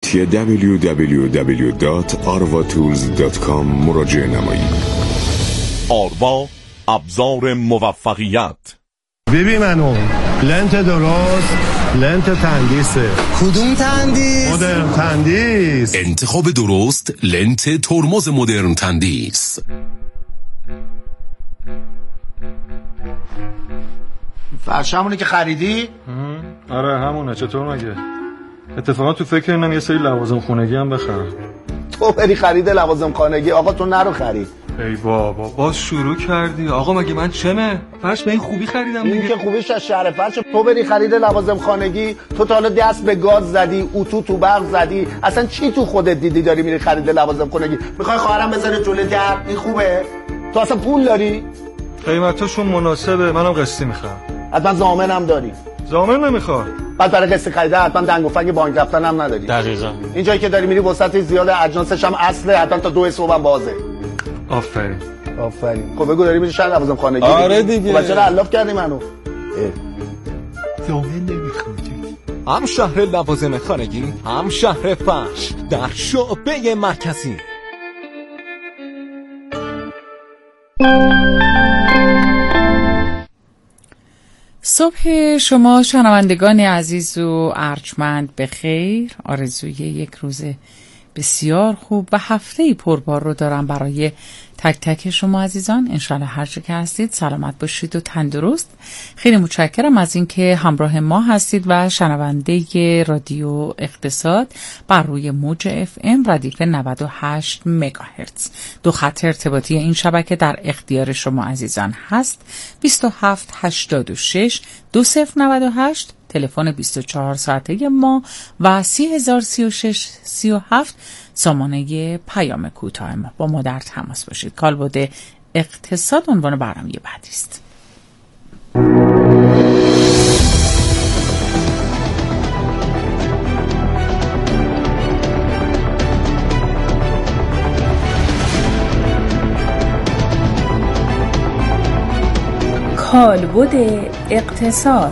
www.arvatools.com مراجعه نمایید. آروا، ابزار موفقیت. ببین منو لنت درست، لنت تندیسه. کدوم تندیس؟ مدرن تندیس. انتخاب درست لنت ترمز مدرن تندیس. فرشمونه که خریدی؟ آره همونه. چطور مگه؟ اتفاقا تو فکر اینم یه سری لوازم خونگی هم بخرم. تو بری خرید لوازم خانگی؟ آقا تو نرو خرید. ای بابا باز شروع کردی. آقا مگه من چمه؟ فرش به این خوبی خریدم دیگه. این که خوبیش از شهر فرش. تو بری خرید لوازم خانگی، تو تا حالا دست به گاز زدی، اتو تو برق زدی، اصلا چی تو خودت دیدی داری میری خرید لوازم خانگی؟ میخوای خواهرم بذاره جلوی در؟ این خوبه؟ تو اصلا پول داری؟ قیمتاشون مناسبه، منم قسطی میخوام. حتما ضامنم داری؟ ضامن نمیخواد. بعد برای قسط خریده حتما دنگ و فنگ بانک رفتن هم نداری. دقیقاً. این جایی که داری میری وسط زیاد، اجناسش هم اصله، حتما تا 2 صبح هم بازه. آفرین. خب بگو داری میری شهر لوازم خانگی؟ آره دیگه. خب چرا علاف کردی منو؟ ضامن نمیخواد. هم شهر لوازم خانگی، هم شهر فرش در شعبه مرکزی. صبح شما شنوندگان عزیز و ارجمند بخیر. آرزوی یک روز بسیار خوب و هفته‌ای پربار رو دارم برای تک تک شما عزیزان. انشالله هر جا که هستید سلامت باشید و تندرست. خیلی متشکرم از اینکه همراه ما هستید و شنونده رادیو اقتصاد بر روی موج FM ردیف 98 مگاهرتز. 2 خط ارتباطی این شبکه در اختیار شما عزیزان هست: 2786 2098 تلفن 24 ساعته ما و 3036 37 سامانه پیام کوتاه ما. با ما در تماس باشید. کالبد اقتصاد عنوان برنامه بعدی است. کالبد اقتصاد.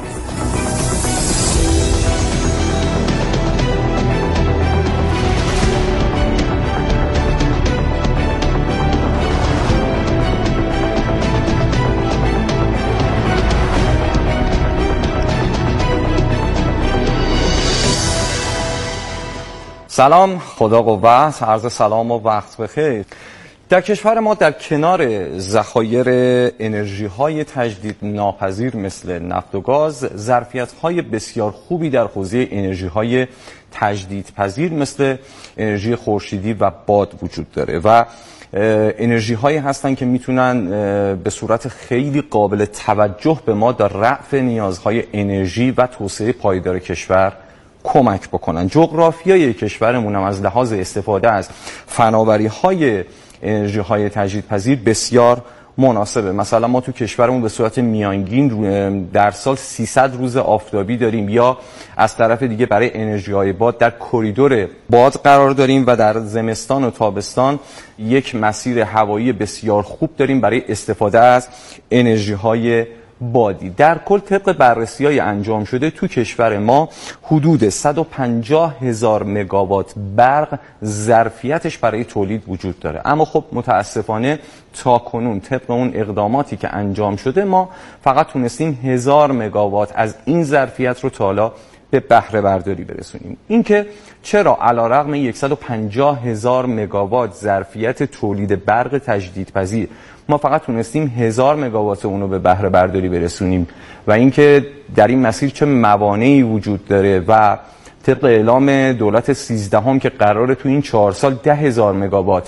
سلام، خدا قوت، عرض سلام و وقت بخیر. در کشور ما در کنار ذخایر انرژی‌های تجدید ناپذیر مثل نفت و گاز، ظرفیت‌های بسیار خوبی در حوزه انرژی‌های تجدیدپذیر مثل انرژی خورشیدی و باد وجود داره و انرژی‌هایی هستن که میتونن به صورت خیلی قابل توجه به ما در رفع نیازهای انرژی و توسعه پایدار کشور کمک بکنن. جغرافیای کشورمون هم از لحاظ استفاده از فناوری‌های انرژی‌های تجدیدپذیر بسیار مناسبه. مثلا ما تو کشورمون به صورت میانگین در سال 300 روز آفتابی داریم، یا از طرف دیگه برای انرژی‌های باد در کریدور باد قرار داریم و در زمستان و تابستان یک مسیر هوایی بسیار خوب داریم برای استفاده از انرژی‌های بادی. در کل طبق بررسی‌های انجام شده تو کشور ما حدود 150,000 مگاوات برق ظرفیتش برای تولید وجود داره. اما خب متاسفانه تا کنون طبق اون اقداماتی که انجام شده ما فقط تونستیم 1000 مگاوات از این ظرفیت رو تا حالا به بهره برداری برسونیم. اینکه چرا علیرغم 150,000 مگاوات ظرفیت تولید برق تجدیدپذیر ما فقط تونستیم 1000 مگاوات اونو به بهره برداری برسونیم و اینکه در این مسیر چه موانعی وجود داره و طبق اعلام دولت 13 که قراره تو این 4 سال 10,000 مگاوات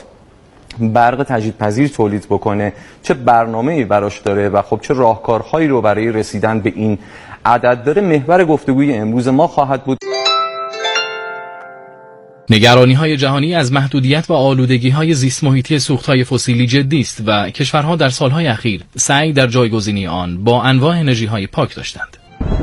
برق تجدیدپذیر تولید بکنه چه برنامه‌ای براش داره و خب چه راهکارهایی رو برای رسیدن به این عدد داره، محور گفتگوی امروز ما خواهد بود. نگرانی‌های جهانی از محدودیت و آلودگی‌های زیست محیطی سوخت‌های فسیلی جدی است و کشورها در سال‌های اخیر سعی در جایگزینی آن با انواع انرژی‌های پاک داشتند.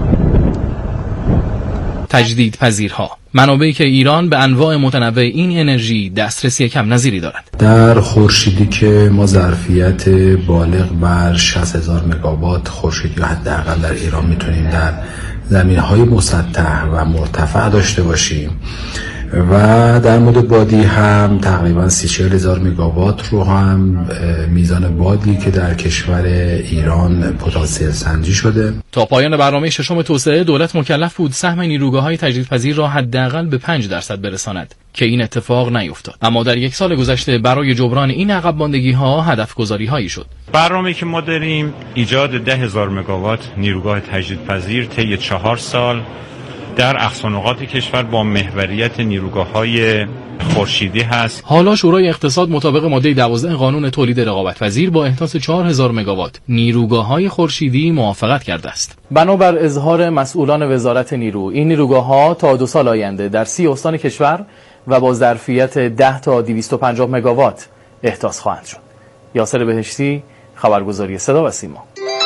تجدیدپذیرها، منابعی که ایران به انواع متنوع این انرژی دسترسی کم نظیری دارد. در خورشیدی که ما ظرفیت بالغ بر 60,000 مگاوات خورشیدی یا حداقل در ایران میتونیم در زمینه‌های مسطح و مرتفع داشته باشیم و در مورد بادی هم تقریبا 30-40,000 مگاوات رو هم میزان بادی که در کشور ایران پتانسیل سنجی شده. تا پایان برنامه ششم توسعه دولت مکلف بود سهم نیروگاه‌های تجدیدپذیر را حداقل به 5% برساند که این اتفاق نیفتاد. اما در یک سال گذشته برای جبران این عقب ماندگی‌ها هدف گذاری‌هایی شد. برنامه‌ای که ما داریم ایجاد 10,000 مگاوات نیروگاه تجدیدپذیر طی 4 سال در اقصانقاط کشور با محوریت نیروگاه‌های خورشیدی هست. حالا شورای اقتصاد مطابق ماده 12 قانون تولید رقابت‌پذیر با احداث 4,000 مگاوات نیروگاه‌های خورشیدی موافقت کرده است. بنابر اظهار مسئولان وزارت نیرو، این نیروگاه‌ها تا 2 سال آینده در 30 استان کشور و با ظرفیت 10 تا 250 مگاوات احداث خواهند شد. یاسر بهشتی، خبرگزاری صدا و سیما.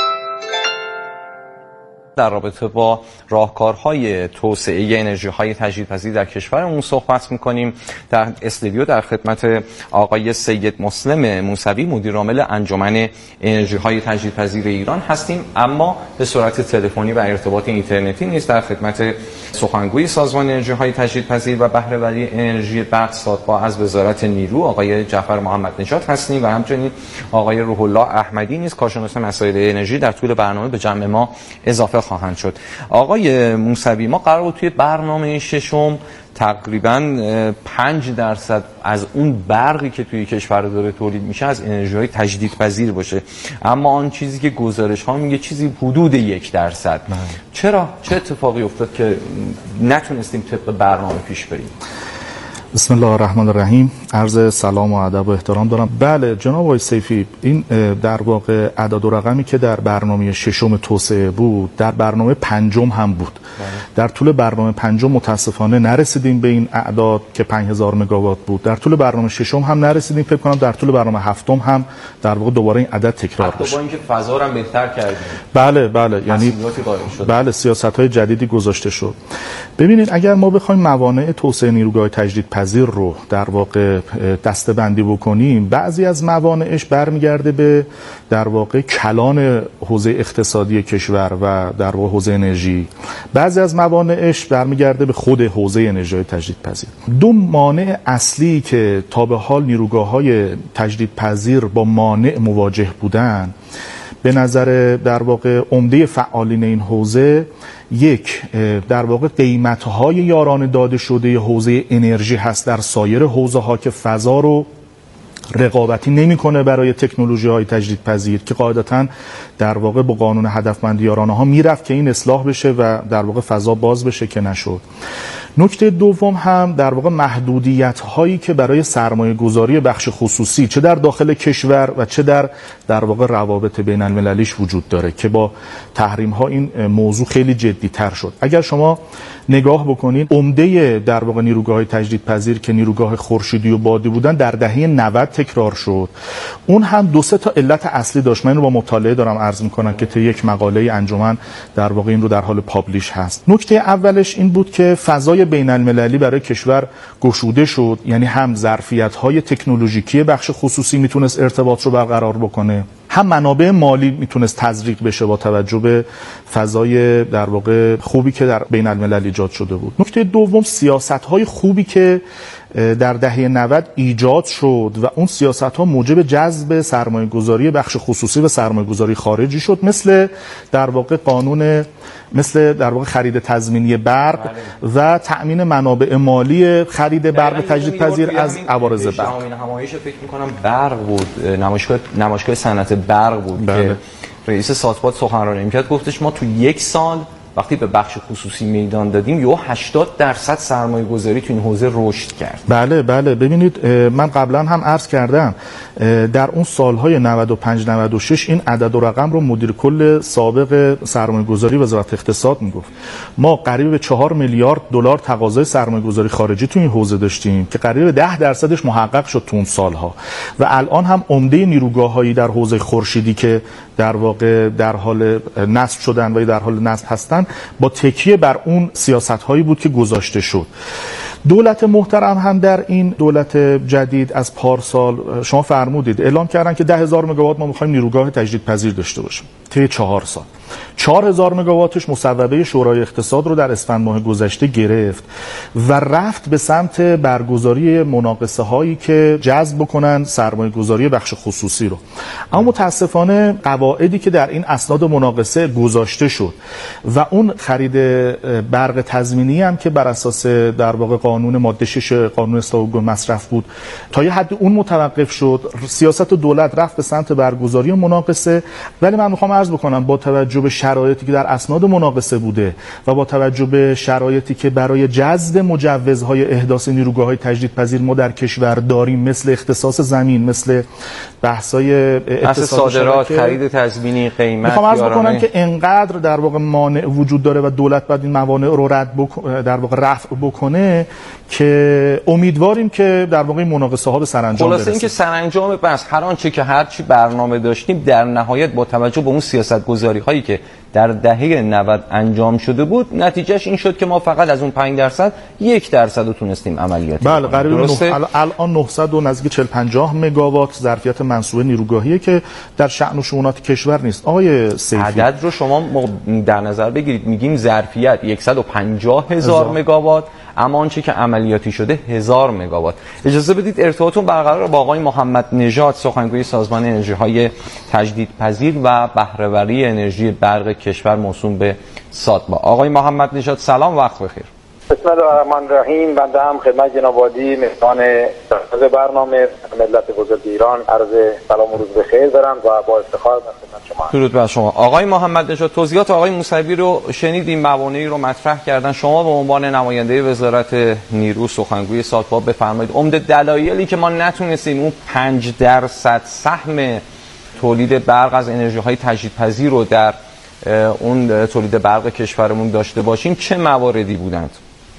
در رابطه با راهکارهای توسعه انرژی‌های تجدیدپذیر در کشورمون صحبت می‌کنیم. در استودیو در خدمت آقای سید مسلم موسوی مدیر عامل انجمن انرژی‌های تجدیدپذیر ایران هستیم، اما به صورت تلفنی و ارتباط اینترنتی نیز در خدمت سخنگوی سازمان انرژی‌های تجدیدپذیر و بهره‌وری انرژی برق سادپا از وزارت نیرو آقای جعفر محمد نژاد هستیم و همچنین آقای روح الله احمدی نیز کارشناس مسائل انرژی در طول برنامه به جمع ما اضافه خواهند شد. آقای موسوی، ما قرار بود توی برنامه ششم تقریباً 5% از اون برقی که توی کشور داره تولید میشه از انرژی‌های تجدیدپذیر باشه، اما آن چیزی که گزارش ها میگه چیزی حدود 1%. چرا؟ چه اتفاقی افتاد که نتونستیم طبق برنامه پیش بریم؟ بسم الله الرحمن الرحیم. عرض سلام و ادب و احترام دارم. بله جناب آقای سیفی، این در واقع اعداد و رقمی که در برنامه ششم توسعه بود در برنامه پنجم هم بود. در طول برنامه پنجم متاسفانه نرسیدیم به این اعداد که 5,000 مگاوات بود. در طول برنامه ششم هم نرسیدیم. فکر کنم در طول برنامه هفتم هم در واقع دوباره این عدد تکرار بشه. با اینکه فضا رو هم بهتر کردیم. بله یعنی بله سیاست‌های جدیدی گذاشته شد. ببینید اگر ما بخوایم موانع توسعه نیروگاه تجدیدپذیر رو در واقع دسته‌بندی بکنیم، بعضی از موانعش برمیگرده به در واقع کلان حوزه اقتصادی کشور و در واقع حوزه انرژی، بعضی از موانعش برمیگرده به خود حوزه انرژی تجدیدپذیر. دو مانع اصلی که تا به حال نیروگاه‌های تجدیدپذیر با مانع مواجه بودن به نظر در واقع عمده فعالین این حوزه، یک در واقع قیمت‌های یارانه داده شده حوزه انرژی هست در سایر حوزه‌ها که فضا رو رقابتی نمی‌کنه برای تکنولوژی‌های تجدیدپذیر که قاعدتاً در واقع با قانون هدفمندی یارانه‌ها میرفت که این اصلاح بشه و در واقع فضا باز بشه که نشد. نکته دوم هم در واقع محدودیت‌هایی که برای سرمایه‌گذاری بخش خصوصی چه در داخل کشور و چه در واقع روابط بین‌المللیش وجود داره که با تحریم‌ها این موضوع خیلی جدی‌تر شد. اگر شما نگاه بکنید عمده در واقع نیروگاه‌های تجدیدپذیر که نیروگاه خورشیدی و بادی بودن در دهه 90 تکرار شد. اون هم 2-3 تا علت اصلی داشت. من رو با مطالعه دارم عرض می‌کنم که طی یک مقاله انجمن در واقع این رو در حال پابلیش هست. نکته اولش این بود که فضای بین‌المللی برای کشور گشوده شد، یعنی هم ظرفیت‌های تکنولوژیکی بخش خصوصی میتونست ارتباط رو برقرار بکنه، هم منابع مالی میتونست تزریق بشه با توجه به فضای در واقع خوبی که در بین‌الملل ایجاد شده بود. نکته دوم سیاست‌های خوبی که در دهه 90 ایجاد شد و اون سیاست‌ها موجب جذب سرمایه‌گذاری بخش خصوصی و سرمایه‌گذاری خارجی شد، مثل در واقع قانون مثل در واقع خرید تضمینی برق و تأمین منابع مالی خرید برق تجدیدپذیر از عوارض برق. این همایش فکر می‌کنم برق بود، نمایشگاه صنعت برق بود که رئیس سادپا سخنرانی می‌کرد، گفتش ما تو 1 سال وقتی به بخش خصوصی میدان دادیم یهو 80% سرمایه‌گذاری تو این حوزه رشد کرد. بله ببینید من قبلا هم عرض کردم در اون سالهای 95 96 این عدد و رقم رو مدیر کل سابق سرمایه‌گذاری وزارت اقتصاد میگفت. ما قریب به 4 میلیارد دلار تقاضای سرمایه‌گذاری خارجی تو این حوزه داشتیم که قریب به 10% محقق شد تو اون سالها و الان هم عمده نیروگاه‌هایی در حوزه خورشیدی که در واقع در حال نصب شدن و در حال نصب هستن با تکیه بر اون سیاست‌هایی بود که گذاشته شد. دولت محترم هم در این دولت جدید از پارسال شما فرمودید اعلام کردن که 10,000 مگاوات ما می‌خوایم نیروگاه تجدیدپذیر داشته باشیم طی 4 سال. 4000 مگاواتش مصوبه شورای اقتصاد رو در اسفند ماه گذشته گرفت و رفت به سمت برگزاری مناقصه هایی که جذب بکنن سرمایه گذاری بخش خصوصی رو. اما متاسفانه قواعدی که در این اسناد مناقصه گذاشته شد و اون خرید برق تضمینی هم که بر اساس در واقع قانون ماده 6 قانون اصلاح مصرف بود تا یه حد اون متوقف شد. سیاست دولت رفت به سمت برگزاری مناقصه، ولی من میخوام عرض بکنم با توجه به شرایطی که در اسناد مناقصه بوده و با توجه به شرایطی که برای جذب مجوزهای احداث نیروگاه‌های تجدیدپذیر ما در کشور داریم، مثل اختصاص زمین، مثل بحث‌های اقتصاد صادرات، خرید تضمینی، قیمت، میخوام عرض بکنم که انقدر در واقع مانع وجود داره و دولت باید این موانع رو در واقع رفع بکنه که امیدواریم که در واقع مناقصه ها به سرانجام برسه. خلاصه اینکه سرانجام بس هر آنچه که هرچی برنامه داشتیم در نهایت با توجه به اون سیاست‌گذاری هایی که در دهه 90 انجام شده بود، نتیجهش این شد که ما فقط از اون 5% 1% رو تونستیم عملیاتی. بله، قریب الان 900 و نزدیک 40-50 مگاوات ظرفیت منصوبه نیروگاهیه که در شأن و شؤونات کشور نیست. آقای سیفی، عدد رو شما در نظر بگیرید، میگیم ظرفیت 150,000 مگاوات، اما آنچه که عملیاتی شده 1000 مگاوات. اجازه بدید ارتباطتون برقرار با آقای محمد نژاد، سخنگوی سازمان انرژی‌های تجدیدپذیر و بهره‌وری انرژی برق کشور موسوم به ساتبا. آقای محمد نژاد سلام، وقت بخیر. بسم الله الرحمن الرحیم. بنده هم خدمت جناب عالی مهمان برنامه ملت بزرگ ایران عرض سلام و روز بخیر دارم و با افتخار خدمت شما. درود بر شما. آقای محمد نژاد، توضیحات آقای موسوی رو شنیدیم، موانعی رو مطرح کردن. شما به عنوان نماینده وزارت نیرو، سخنگوی ساتبا، بفرمایید عمده دلایلی که ما نتونستیم اون 5% سهم تولید برق از انرژی‌های تجدیدپذیر رو در اون تولید برق کشورمون داشته باشیم چه مواردی بودند؟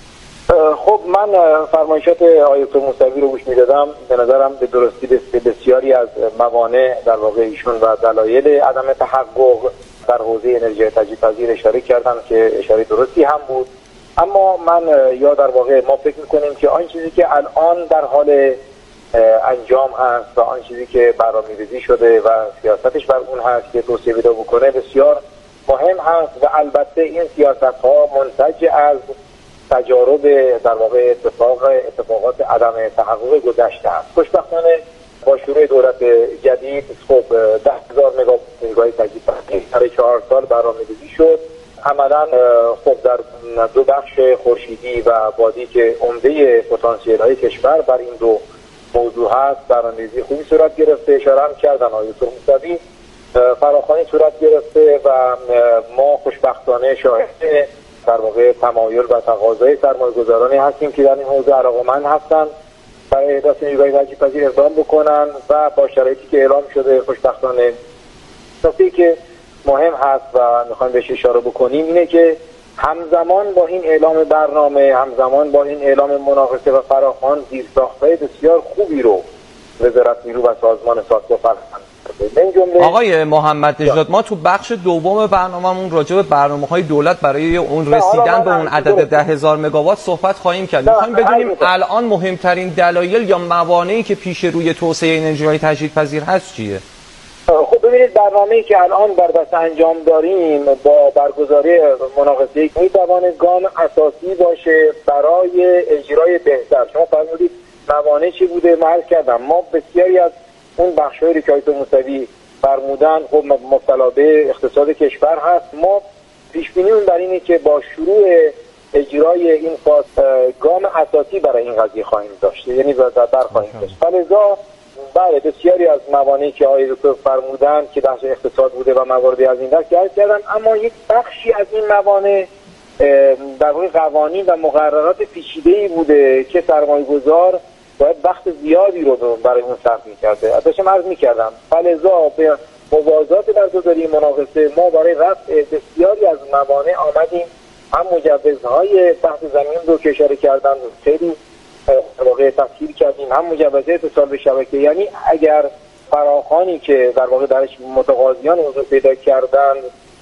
خب من فرمایشات آقای دکتر موسوی رو گوش می‌دادم، به نظرم به درستی به بسیاری از موانع در واقع ایشون و دلایل عدم تحقق در حوزه انرژی تجدیدپذیر اشاره کردن که اشاره درستی هم بود. اما من یا در واقع ما فکر می‌کنیم که آن چیزی که الان در حال انجام هست و آن چیزی که برنامه‌ریزی شده و سیاستش بر اون هست که توسعه پیدا بکنه بسیار مهم هست و البته این سیاست‌ها منتج از تجارب در واقع اتفاقات عدم تحقق گذشته است. خوشبختانه با شروع دولت جدید خب 10,000 مگاوات نیروگاه تجدیدپذیر برای 4 سال برنامه‌ریزی شد. عملاً خب در دو بخش خورشیدی و بادی که عمده پتانسیل‌های کشور بر این دو موضوع هست برنامه‌ریزی خوبی صورت گرفته. اشاره هم کردن آقای دکتر موسوی، فراخوانی صورت گرفته و ما خوشبختانه شاهد در واقع تمایل و تقاضای سرمایه‌گذارانی هستیم که در این حوزه علاقه‌مند هستند برای احداث نیروگاه تجدیدپذیر اقدام بکنن و با شرایطی که اعلام شده خوشبختانه. نکته‌ای که مهم هست و میخوایم بهش اشاره بکنیم اینه که همزمان با این اعلام برنامه، همزمان با این اعلام مناقصه و فراخوان، زیرساخت‌های بسیار خوبی رو وزارت نیرو و سازمان ساتبا فراهم. آقای محمد نژاد، ما تو بخش دوم برنامه‌مون راجع به برنامه‌های دولت برای اون رسیدن به اون عدد 10,000 مگاوات صحبت خواهیم کرد. می‌خوایم بدونیم الان مهمترین دلایل یا موانعی که پیش روی توسعه انرژی‌های تجدیدپذیر هست چیه؟ خب ببینید، برنامه‌ای که الان بر دست انجام داریم با برگزاری مناقصه‌ای می‌تواند گام اساسی باشه برای اجرای بهتر. شما فرمودید موانع چی بوده؟ عرض کردم ما بسیاری از اون بخش‌هایی که آقای موسوی فرمودن خب مبتلا به اقتصاد کشور هست. ما پیش بینیمون بر اینه که با شروع اجرای این فاز گام اساسی برای این قضیه خواهیم داشت، یعنی در خواهیم داشت. فلذا بله بسیاری از موانعی که آقای دکتر فرمودن که بخش اقتصاد بوده و مواردی از این دست گرد کردن، اما یک بخشی از این موانع در واقع قوانین و مقررات پیچیده‌ای بوده که سرمایه‌گذار باید وقت زیادی رو برای اون صرف می‌کرده. داشتم عرض می‌کردم فلذا به موازات برگزاری مناقصه ما برای رفع بسیاری از موانع آمدیم. هم مجوزهای تحت زمین رو که اشاره کردن خیلی واقع تفکیر کردیم، هم مجوزهای اتصال به شبکه. یعنی اگر فراخوانی که در واقع درش متقاضیان حضور پیدا کردن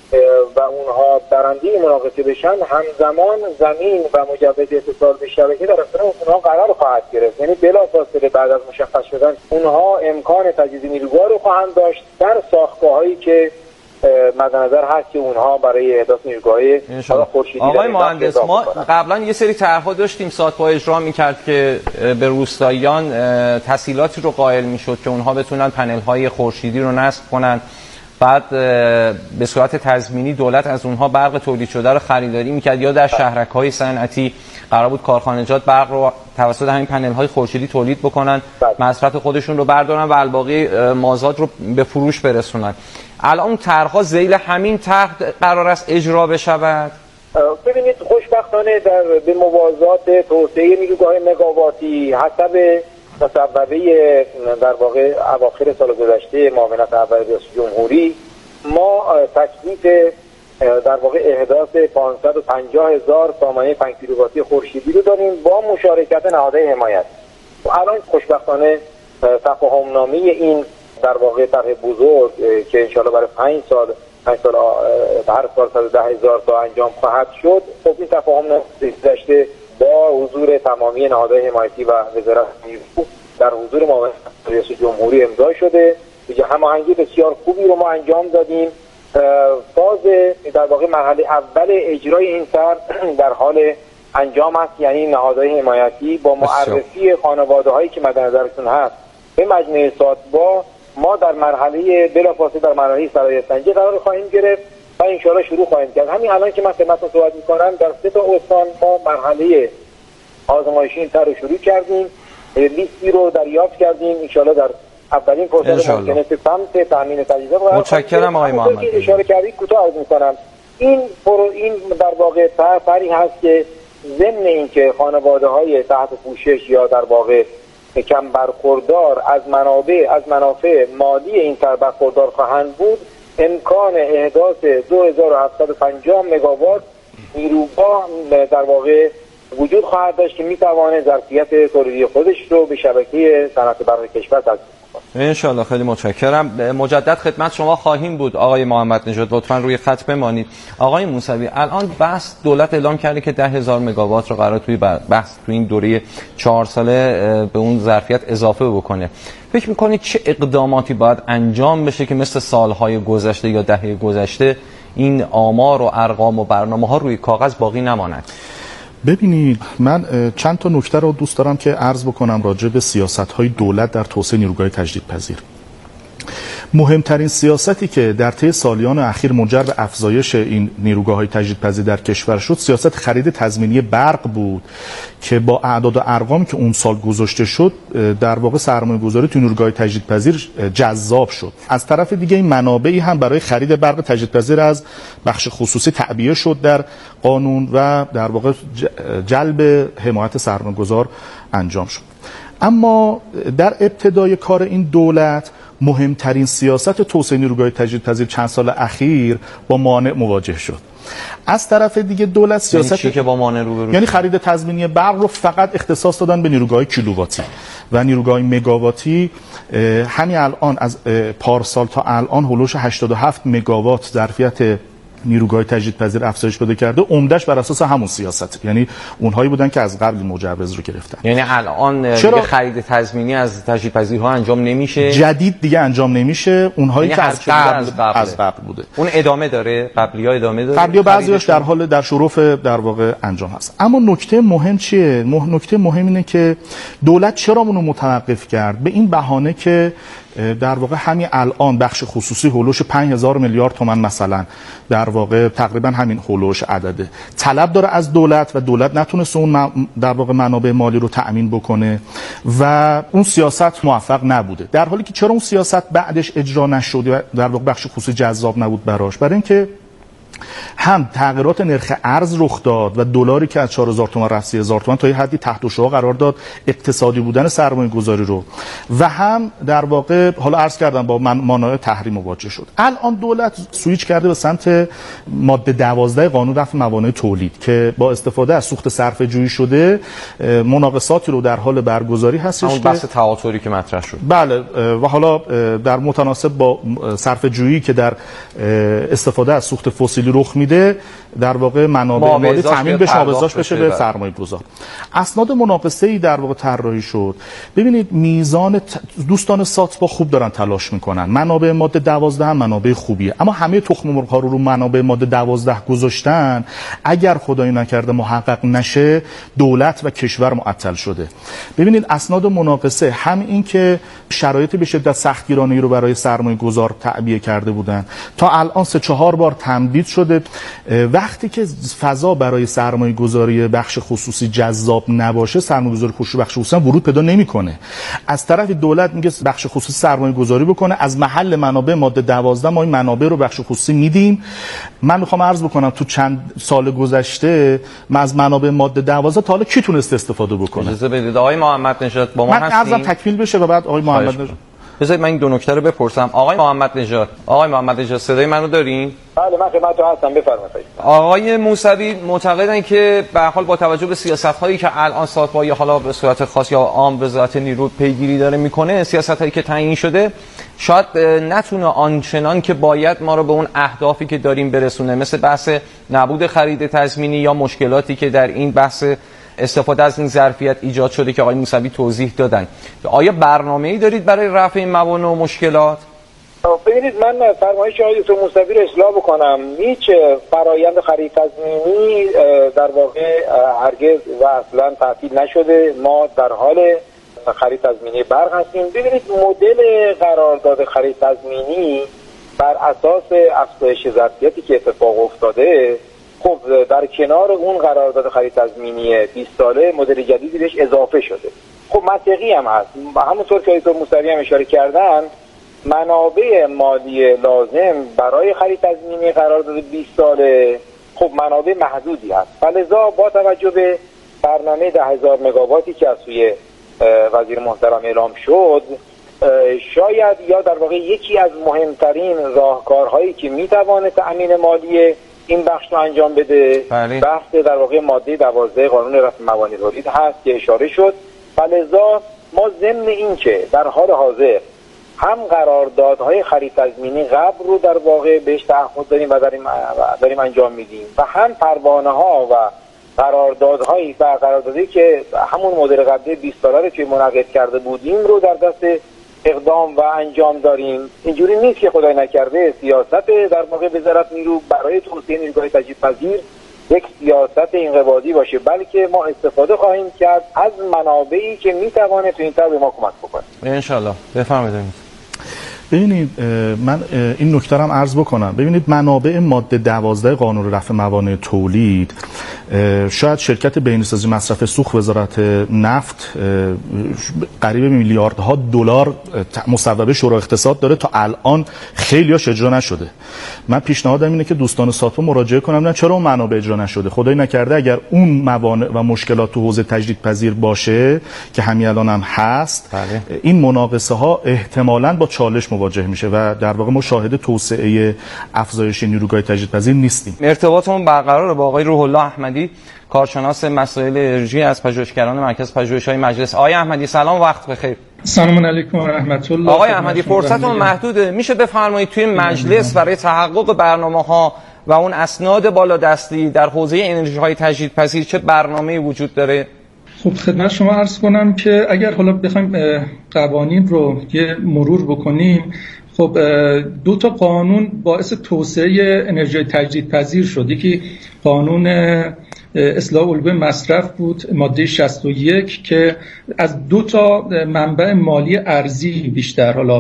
و اونها برنده مناقصه بشن، همزمان زمین و مجوز اتصال به شبکه در اختیار اونها قرار خواهد گرفت. یعنی بلافاصله بعد از مشخص شدن اونها امکان تجدید نیروگاه رو خواهند داشت در ساختگاه‌هایی که مد نظر هست که اونها برای احداث نیروگاه‌های خورشیدی آقای مهندس ما قبلا یه سری طرح‌ها داشتیم ساتپا اجرا می‌کرد که به روستاییان تسهیلاتی رو قائل می‌شد که اونها بتونن پنل‌های خورشیدی رو نصب کنن، بعد به صورت تضمینی دولت از اونها برق تولید شده رو خریداری می‌کرد، یا در شهرک‌های صنعتی قرار بود کارخانجات برق رو توسط همین پنل‌های خورشیدی تولید بکنن، مصرف خودشون رو بردارن و الباقی مازاد رو به فروش برسونن. الان طرح‌ها ذیل همین طرح قرار است اجرا بشود؟ ببینید خوشبختانه به موازات توسعه نیروگاه مگاواتی حسب مصوبه در واقع اواخر سال گذشته معاونت اول ریاست جمهوری ما تکلیف در واقع احداث 550,000 سامانه 5 کیلوواتی خورشیدی رو داریم با مشارکت نهادهای حمایت. الان خوشبختانه تفاهم‌نامه این در واقع طرح بزرگ که انشاءالله برای 5 سال هر سال 110,000 تا انجام خواهد شد، خب این تفاهم‌نامه گذشته با حضور تمامی نهادهای حمایتی و وزارت نیرو در حضور معاونت ریاست جمهوری امضا شده. دیگه هماهنگی بسیار خوبی رو ما انجام دادیم. فاز در واقع مرحله اول اجرای این طرح در حال انجام است، یعنی نهادهای حمایتی با معرفی خانواده‌هایی که مد نظرشون هست به مجموعه ساتبا ما در مرحله بلافاصله در مرحله صلاحیت سنجی قرار خواهیم گرفت و ان شاءالله شروع خواهیم کرد. همین الان که من خدمتتون صحبت می‌کنم در 3 تا استان ما مرحله آزمایشی این طرح رو شروع کردیم، لیستی رو دریافت کردیم، ان شاءالله در اولین فرصت ممکنه به سمت تامین تجهیزات قرار متشکرم آقای محمد. اشاره کردید کوتاه عرض می‌کنم. این در واقع طرحی هست که ضمن اینکه خانواده‌های تحت پوشش یا در واقع کم برخوردار از منافع مالی این طرح برخوردار خواهند بود، امکان احداث 2750 مگاوات نیروگاه در واقع وجود خواهد داشت که میتوانه ظرفیت تولیدی خودش رو به شبکه صنعت برق کشور تضمین کنه. انشالله. خیلی متشکرم. مجدد خدمت شما خواهیم بود آقای محمد نژاد، لطفاً روی خط بمانید. آقای موسوی، الان بحث دولت اعلام کرده که 10,000 مگاوات رو قرار توی بحث تو این دوره 4 ساله به اون ظرفیت اضافه بکنه. فکر می‌کنید چه اقداماتی باید انجام بشه که مثل سالهای گذشته یا دهه گذشته این آمار و ارقام و برنامه‌ها روی کاغذ باقی نماند؟ ببینید، من چند تا نکته رو دوست دارم که عرض بکنم راجع به سیاست‌های دولت در توسعه نیروگاه تجدیدپذیر. مهمترین سیاستی که در طی سالیان اخیر منجر به افزایش این نیروگاه‌های تجدیدپذیر در کشور شد، سیاست خرید تضمینی برق بود که با اعداد و ارقامی که اون سال گذاشته شد در واقع سرمایه‌گذاری تو نیروگاه‌های تجدیدپذیر جذاب شد. از طرف دیگه این منابعی هم برای خرید برق تجدیدپذیر از بخش خصوصی تعبیه شد در قانون و در واقع جلب حمایت سرمایه‌گذار انجام شد. اما در ابتدای کار این دولت مهمترین سیاست توسعه نیروگاه تجدیدپذیر چند سال اخیر با مانع مواجه شد. از طرف دیگه دولت سیاست که با مانع روبرو، یعنی خرید تضمینی برق رو فقط اختصاص دادن به نیروگاه کیلوواتی و نیروگاه مگاواتی. همین الان از پارسال تا الان هولوش 87 مگاوات ظرفیت نیروگاه تجدیدپذیر افزایش پیدا کرده، عمدش بر اساس همون سیاست، یعنی اونهایی بودن که از قبل مجوز رو گرفتن. یعنی الان دیگه خرید تضمینی از تجدیدپذیرها انجام نمیشه، جدید دیگه انجام نمیشه، اونهایی یعنی که از قبل بوده. اون ادامه داره، قبلی‌ها ادامه داره، قبلی‌ها بعضی‌هاش در حال در شرف در واقع انجام هست. اما نکته مهم چیه؟ نکته مهم اینه که دولت چرا اونو متوقف کرد؟ به این بهانه که در واقع همین الان بخش خصوصی هولوش 5000 میلیارد تومان مثلا در واقع تقریبا همین هولوش عدده طلب داره از دولت و دولت نتونست اون در واقع منابع مالی رو تأمین بکنه و اون سیاست موفق نبوده. در حالی که چرا اون سیاست بعدش اجرا نشد و در واقع بخش خصوصی جذاب نبود براش؟ برای اینکه هم تغییرات نرخ ارز رخ داد و دلاری که از 4000 تومان رفت 3000 تومان تا یه حدی تحت الشعاع قرار داد اقتصادی بودن سرمایه گذاری رو، و هم در واقع حالا عرض کردم با مانع تحریم مواجه شد. الان دولت سویچ کرده به سمت ماده 12 قانون رفع موانع تولید که با استفاده از سوخت صرفه جویی شده مناقصاتی رو در حال برگزاری هستش، همون بحث تواتری که مطرح شد. بله، و حالا در متناسب با صرفه جویی که در استفاده از سوخت فسیلی تحصیلی رخ میده در واقع منابع مالی تامین بشه، معاوضه‌اش بشه به سرمایه‌گذار. اسناد مناقصه‌ای در واقع طراحی شد. ببینید میزان دوستان ساتبا خوب دارن تلاش میکنن. منابع ماده 12 هم منابع خوبیه، اما همه تخم مرغ‌ها رو منابع ماده 12 گذاشتن. اگر خدای نکرده محقق نشه، دولت و کشور معطل شده. ببینید اسناد مناقصه هم این که شرایط به شدت سختگیرانه‌ای رو برای سرمایه‌گذار تعبیه کرده بودن، تا الان 3-4 بار تمدید شده. وقتی که فضا برای سرمایه‌گذاری بخش خصوصی جذاب نباشه، سرمایه‌گذاری بخش خصوصی هم ورود پیدا نمی‌کنه. از طرف دولت میگه بخش خصوصی سرمایه‌گذاری بکنه، از محل منابع ماده 12 ما این منابع رو بخش خصوصی میدیم. من میخوام عرض بکنم تو چند سال گذشته ما از منابع ماده 12 تا حالا کی تونسته استفاده بکنه؟ اجازه بدید آقای محمد نژاد با ما هستین. من عرضم تکمیل بشه و بعد آقای محمد نژاد. بذارید من این دو نکته رو بپرسم. آقای محمد نژاد صدای منو دارین؟ بله من خدمتتون هستم، بفرمایید. آقای موسوی معتقدن که به هر حال با توجه به سیاست‌هایی که الان ساتبا یا حالا به صورت خاص یا عام وزارت نیرو پیگیری داره میکنه، سیاست‌هایی که تعیین شده شاید نتونه آنچنان که باید ما رو به اون اهدافی که داریم برسونه، مثل بحث نبود خرید تضمینی یا مشکلاتی که در این بحث استفاده از این ظرفیت ایجاد شده که آقای موسوی توضیح دادن. آیا برنامه‌ای دارید برای رفع این موانع و مشکلات؟ ببینید من فرمایش آقای دکتر موسوی رو اصلاح بکنم. هیچ فرایند خرید تضمینی در واقع هرگز و اصلا تعطیل نشده. ما در حال خرید تضمینی برق هستیم. ببینید مدل قرارداد خرید تضمینی بر اساس افزایش ظرفیتی که اتفاق افتاده، خب در کنار اون قرارداد خرید تضمینی 20 ساله مدل جدیدی بهش اضافه شده. خب منطقی هم هست، همونطور که دکتر موسوی هم اشاره کردن، منابع مالی لازم برای خرید تضمینی قرارداد 20 ساله خب منابع محدودی هست. فلذا با توجه به برنامه 10,000 مگاواتی که از سوی وزیر محترم اعلام شد، شاید یا در واقع یکی از مهمترین راهکارهایی که میتوانه تأمین مالی این بخش رو انجام بده، بحث در واقع ماده 12 قانون رفع موانع تولید هست که اشاره شد. فلذا ما ضمن این که در حال حاضر هم قراردادهای خرید تضمینی قبل رو در واقع بهش تعهد داریم و داریم انجام میدیم و هم پروانه ها و قراردادهایی که همون مدل قبلی 20 ساله رو که منعقد کرده بودیم رو در دست اقدام و انجام داریم. اینجوری نیست که خدای نکرده سیاست در واقع وزارت نیرو برای توسعه نیروگاه تجدیدپذیر یک سیاست انقباضی باشه، بلکه ما استفاده خواهیم کرد از منابعی که میتوانه تو این طرح به ما کمک بکنه ان شاء الله. بفرمایید. ببینید من این نکته رو هم عرض بکنم. ببینید منابع ماده 12 قانون رفع موانع تولید، شاید شرکت بین‌المللی مصرف سوخت وزارت نفت قریب میلیاردها دلار مصوبه شورای اقتصاد داره، تا الان خیلیاش اجرا نشده. من پیشنهادم اینه که دوستان ساتبا مراجعه کنن ببینن چرا اون منابع اجرا نشده. خدای نکرده اگر اون موانع و مشکلات تو حوزه تجدیدپذیر باشه که همین الان هم هست، این مناقصه ها احتمالاً با چالش مواجه میشه و در واقع ما شاهد توسعه افزایش نیروگاه تجدیدپذیر نیستیم. ارتباطمون برقرار با آقای روح الله احمدی، کارشناس مسائل انرژی از پژوهشگران مرکز پژوهش‌های مجلس. آقای احمدی سلام، وقت بخیر. سلام علیکم و رحمت الله. آقای احمدی فرصتمون محدوده، میشه بفرمایید توی مجلس برای تحقق برنامه‌ها و اون اسناد بالادستی در حوزه انرژی‌های تجدیدپذیر چه برنامه‌ای وجود داره؟ خب خدمت شما عرض کنم که اگر حالا بخوایم قوانین رو یه مرور بکنیم، خب 2 تا قانون باعث توسعه انرژی تجدیدپذیر شد. یکی قانون اصلاح الگوی مصرف بود، ماده 61 که از 2 تا منبع مالی ارزی بیشتر حالا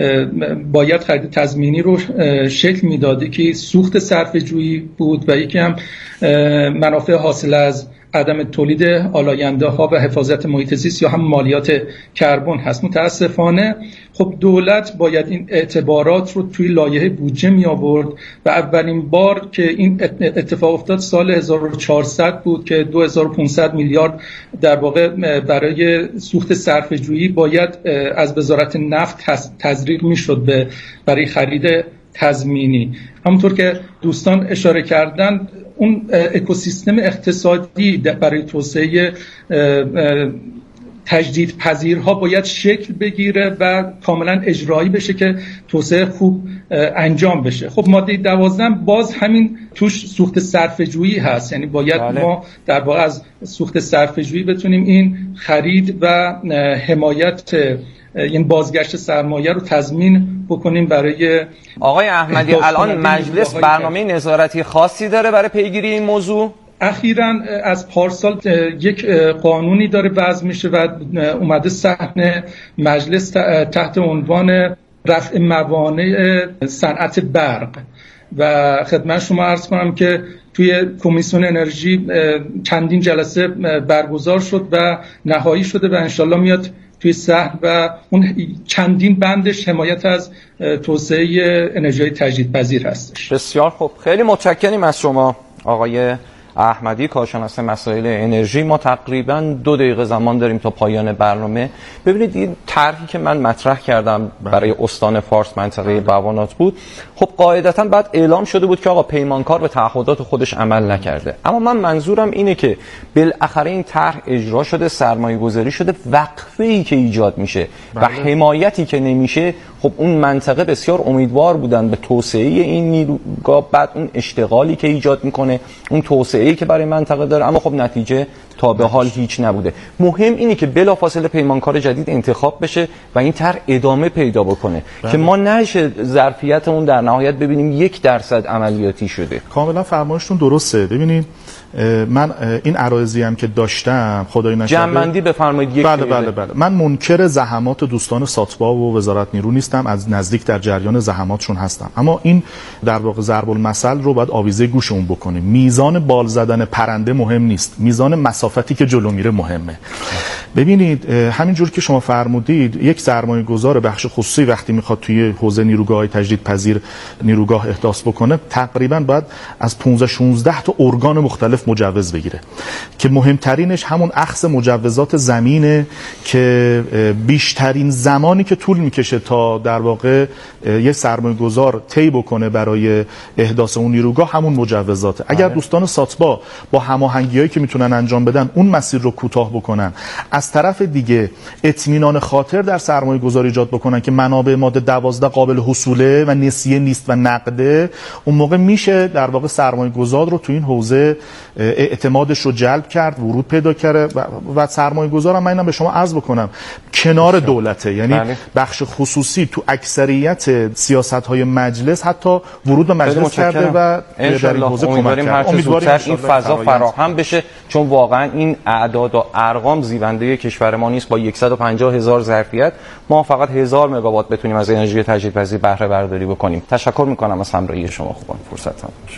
باید خرید تضمینی رو شکل میداد، که سوخت صرفه‌جویی بود و یکی هم منافع حاصل از عدم تولید آلاینده ها و حفاظت محیط زیست یا هم مالیات کربن هست. متاسفانه خب دولت باید این اعتبارات رو توی لایحه بودجه می آورد و اولین بار که این اتفاق افتاد سال 1400 بود که 2500 میلیارد در واقع برای سوخت صرفه‌جویی باید از وزارت نفت تزریق می شد برای خرید تضمینی. همونطور که دوستان اشاره کردن، اون اکوسیستم اقتصادی برای توسعه تجدیدپذیرها باید شکل بگیره و کاملا اجرایی بشه که توسعه خوب انجام بشه. خب ماده 12 باز همین توش سوخت صرفه‌جویی هست، یعنی باید ما در واقع از سوخت صرفه‌جویی بتونیم این خرید و حمایت این بازگشت سرمایه رو تضمین بکنیم برای آقای احمدی. الان مجلس برنامه نظارتی خاصی داره برای پیگیری این موضوع؟ اخیراً از پارسال یک قانونی داره وضع میشه و اومده صحن مجلس تحت عنوان رفع موانع صنعت برق و خدمت شما عرض کنم که توی کمیسیون انرژی چندین جلسه برگزار شد و نهایی شده و انشالله میاد توی صحن و اون چندین بندش حمایت از توسعه انرژی تجدیدپذیر هستش. بسیار خوب، خیلی متشکریم از شما آقای احمدی، کارشناس مسائل انرژی. ما تقریبا 2 دقیقه زمان داریم تا پایان برنامه. ببینید این طرحی که من مطرح کردم برای استان فارس منطقه بوانات بود، خب قاعدتا بعد اعلام شده بود که آقا پیمانکار به تعهدات خودش عمل نکرده، اما من منظورم اینه که بالاخره این طرح اجرا شده، سرمایه گذاری شده، وقفه‌ای که ایجاد میشه و حمایتی که نمیشه، خب اون منطقه بسیار امیدوار بودن به توسعه این نیروگاه، بعد اون اشتغالی که ایجاد میکنه، اون توسعه که برای منطقه داره، اما خب نتیجه تا به حال هیچ نبوده. مهم اینه که بلافاصله پیمانکار جدید انتخاب بشه و این طرح ادامه پیدا بکنه که ما نشه ظرفیتمون در نهایت ببینیم 1% عملیاتی شده. کاملا فرمایشتون درسته. ببینید من این عرایضی هم که داشتم خدای نکرده جمع‌بندی بفرمایید. بله. من منکر زحمات دوستان ساتبا و وزارت نیرو نیستم، از نزدیک در جریان زحماتشون هستم، اما این در واقع ضرب المثل رو باید آویزه گوشمون بکنیم. میزان بال زدن پرنده مهم نیست، میزان مسافتی که جلو میره مهمه. ببینید همینجور که شما فرمودید، یک سرمایه‌گذار بخش خصوصی وقتی میخواد توی حوزه نیروگاه‌های تجدیدپذیر نیروگاه احداث بکنه، تقریبا باید از 15-16 تا ارگان مختلف مجوز بگیره که مهمترینش همون اخذ مجوزات زمینه که بیشترین زمانی که طول میکشه تا در واقع یه سرمایه‌گذار طی بکنه برای احداث اون نیروگاه همون مجوزاته. اگر دوستان ساتبا با هماهنگی‌هایی که میتونن انجام بدن اون مسیر رو کوتاه بکنن، از طرف دیگه اطمینان خاطر در سرمایه‌گذاری ایجاد بکنن که منابع ماده 12 قابل حصوله و نسیه نیست و نقده، اون موقع میشه در واقع سرمایه‌گذار رو تو این حوزه اعتمادش رو جلب کرد، ورود پیدا کرده و سرمایه‌گذارم من اینم به شما عرض بکنم کنار دولته، یعنی بخش خصوصی تو اکثریت سیاست‌های مجلس حتی ورود به مجلس کرده و در این حوزه کمک کرده. امیدواریم این فضا فراهم بشه، چون واقعا این اعداد و ارقام زیبنده کشور ما نیست. با 150,000 ظرفیت ما فقط 1000 مگاوات بتونیم از انرژی تجدیدپذیر بهره برداری بکنیم. تشکر می‌کنم از همراهی شما. خوبان فرصت هم باشه.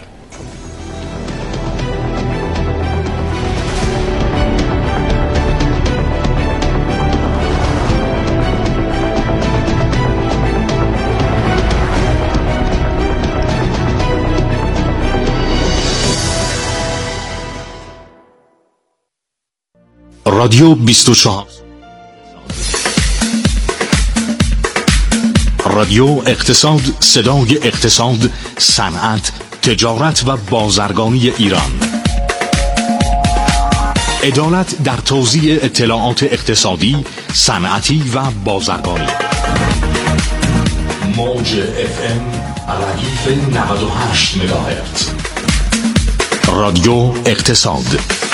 رادیو 24 رادیو اقتصاد، صدای اقتصاد، صنعت، تجارت و بازرگانی ایران. عدالت در توزیع اطلاعات اقتصادی، صنعتی و بازرگانی. موج FM ردیف 98 مگاهرتز. رادیو اقتصاد.